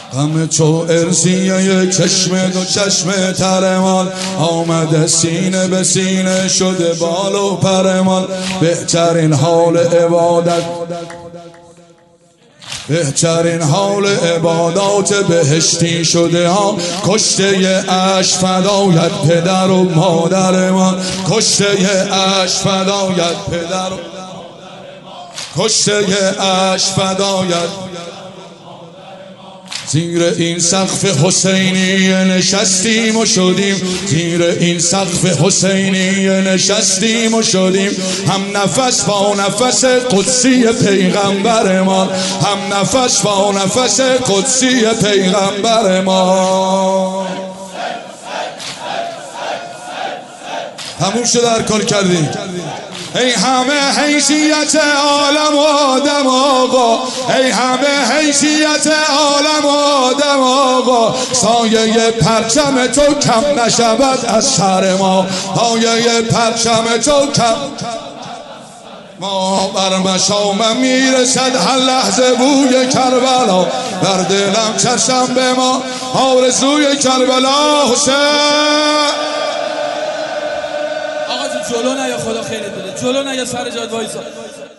غم تو ارزیه چشم دو چشم ترمان، آمده سینه به سینه شده بال و پرمان. بهترین حال عبادت، بهترین حال عبادات بهشتی شده ها. کشته عشق فدایت پدر و مادر من، کشته عشق فدایت پدر و کشته عشق فدایت. زیر این سقف حسینی نشستیم و شدیم، زیر این سقف حسینی نشستیم و شدیم. هم نفس با نفس قدسی پیغمبر ما، هم نفس با نفس قدسی پیغمبر ما. تموم شد هر کار کردیم. ای همه حیثیت عالم و آدم آقا، ای همه حیثیت عالم و آدم آقا، سایه پرچم تو کم نشود از سر ما، سایه پرچم تو کم ما. بر مشامم میرسد هر لحظه بوی کربلا، در دلم چشم به ما آرزوی کربلا. حسین جلو نیا، خدا خیرت بده، جلو نیا، سر جات وایسا.